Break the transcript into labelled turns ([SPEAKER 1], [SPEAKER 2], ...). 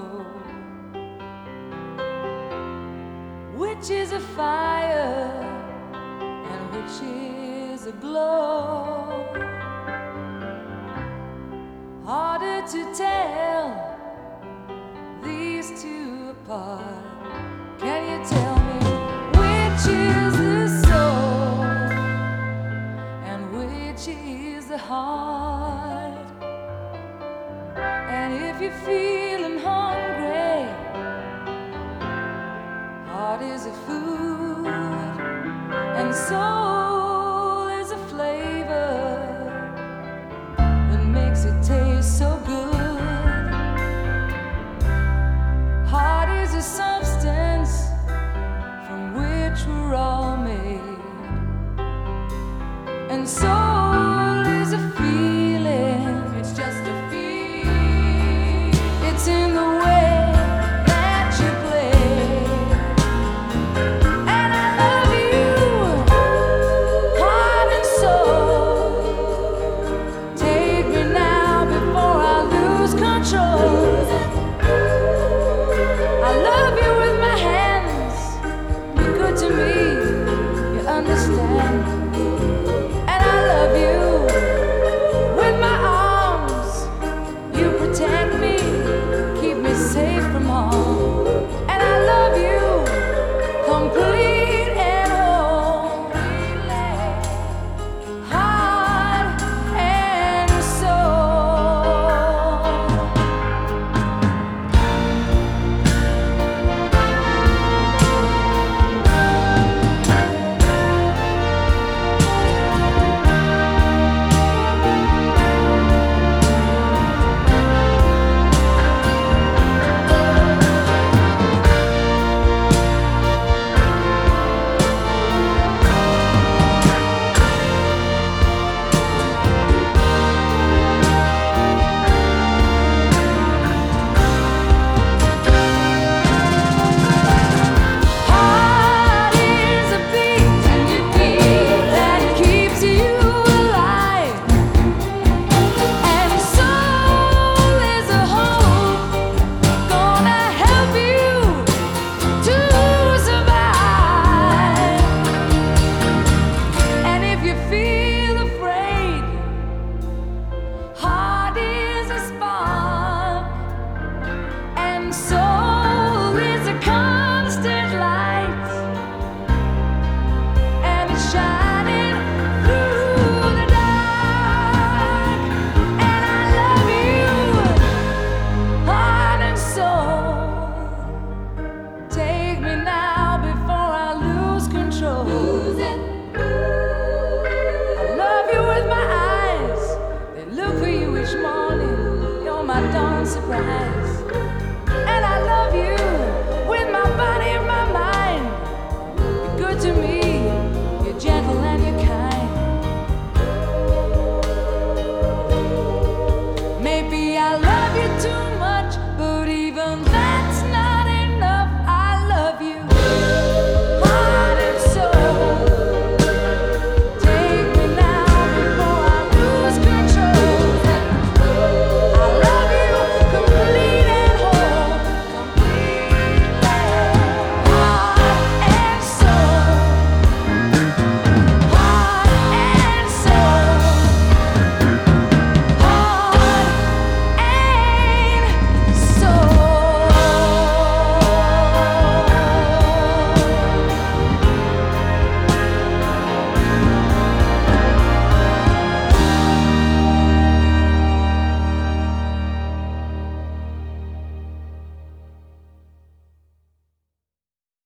[SPEAKER 1] know which is a fire and which is a glow. Harder to tell these two apart. Can you tell me which is the soul and which is the heart? And if you're feeling hungry, heart is a food and soul is a flavor that makes it taste so good. Heart is a substance from which we're all made, and soul is a feeling. It's just a feeling. It's in the way that you play. And I love you, heart and soul. Take me now before I lose control. I love you with my hands. Be good to me, you understand. And I love you with my arms. You protect me, keep me safe from harm. And I love you complete and whole, heart and soul. Heart is a beat that keeps you alive, and soul is a hope gonna help you to survive. And if you feel afraid, heart is a spark, and soul is a constant light, and it's shining through the dark. And I love you, heart and soul. Take me now before I lose control. I love you with my eyes. They look for you each morning. You're my dawn surprise. And I love you with my body and my mind. You're good to me. You're gentle and you're kind. Maybe I love you too much, but even that